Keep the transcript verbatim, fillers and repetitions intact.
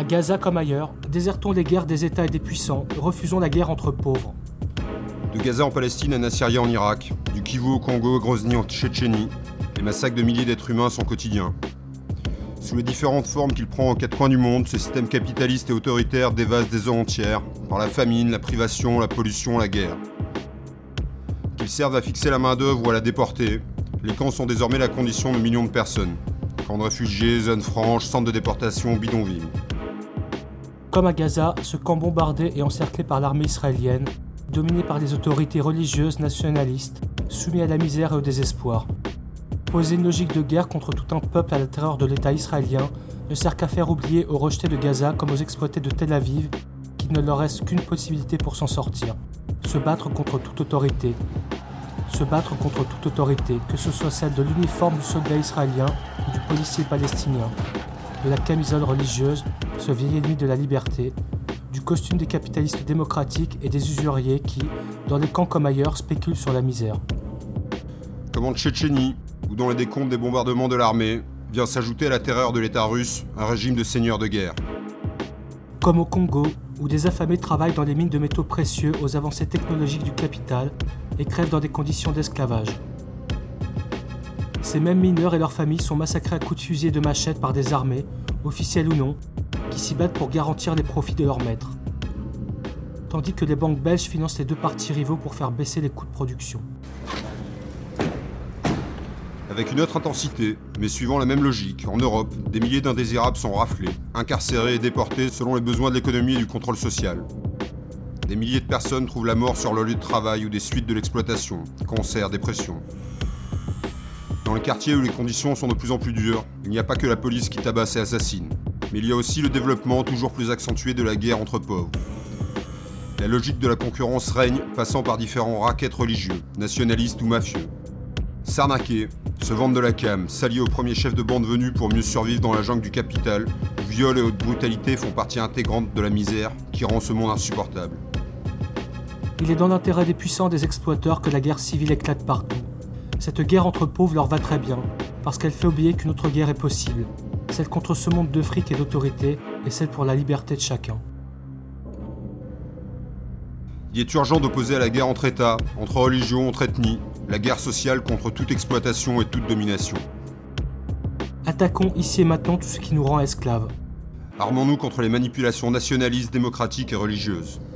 À Gaza comme ailleurs, désertons les guerres des États et des puissants, refusons la guerre entre pauvres. De Gaza en Palestine à Nasiriyah en Irak, du Kivu au Congo à Grozny en Tchétchénie, les massacres de milliers d'êtres humains sont quotidiens. Sous les différentes formes qu'il prend aux quatre coins du monde, ce système capitaliste et autoritaire dévaste des zones entières, par la famine, la privation, la pollution, la guerre. Qu'ils servent à fixer la main-d'œuvre ou à la déporter, les camps sont désormais la condition de millions de personnes. Camps de réfugiés, zones franches, centres de déportation, bidonvilles. Comme à Gaza, ce camp bombardé et encerclé par l'armée israélienne, dominé par les autorités religieuses nationalistes, soumis à la misère et au désespoir. Poser une logique de guerre contre tout un peuple à l'intérieur de l'État israélien ne sert qu'à faire oublier aux rejetés de Gaza comme aux exploités de Tel Aviv qu'il ne leur reste qu'une possibilité pour s'en sortir. Se battre contre toute autorité. Se battre contre toute autorité, que ce soit celle de l'uniforme du soldat israélien ou du policier palestinien, de la camisole religieuse, ce vieil ennemi de la liberté, du costume des capitalistes démocratiques et des usuriers qui, dans les camps comme ailleurs, spéculent sur la misère. Comme en Tchétchénie, où dans les décomptes des bombardements de l'armée, vient s'ajouter à la terreur de l'État russe un régime de seigneurs de guerre. Comme au Congo, où des affamés travaillent dans les mines de métaux précieux aux avancées technologiques du capital et crèvent dans des conditions d'esclavage. Ces mêmes mineurs et leurs familles sont massacrés à coups de fusil et de machettes par des armées, officielles ou non, qui s'y battent pour garantir les profits de leurs maîtres. Tandis que les banques belges financent les deux partis rivaux pour faire baisser les coûts de production. Avec une autre intensité, mais suivant la même logique, en Europe, des milliers d'indésirables sont raflés, incarcérés et déportés selon les besoins de l'économie et du contrôle social. Des milliers de personnes trouvent la mort sur leur lieu de travail ou des suites de l'exploitation, cancer, dépression. Dans les quartiers où les conditions sont de plus en plus dures, il n'y a pas que la police qui tabasse et assassine, mais il y a aussi le développement toujours plus accentué de la guerre entre pauvres. La logique de la concurrence règne, passant par différents rackets religieux, nationalistes ou mafieux. S'arnaquer, se vendre de la cam, s'allier au premier chef de bande venu pour mieux survivre dans la jungle du capital, où viol et haute brutalité font partie intégrante de la misère qui rend ce monde insupportable. Il est dans l'intérêt des puissants des exploiteurs que la guerre civile éclate partout. Cette guerre entre pauvres leur va très bien, parce qu'elle fait oublier qu'une autre guerre est possible, celle contre ce monde de fric et d'autorité, et celle pour la liberté de chacun. Il est urgent d'opposer à la guerre entre États, entre religions, entre ethnies, la guerre sociale contre toute exploitation et toute domination. Attaquons ici et maintenant tout ce qui nous rend esclaves. Armons-nous contre les manipulations nationalistes, démocratiques et religieuses.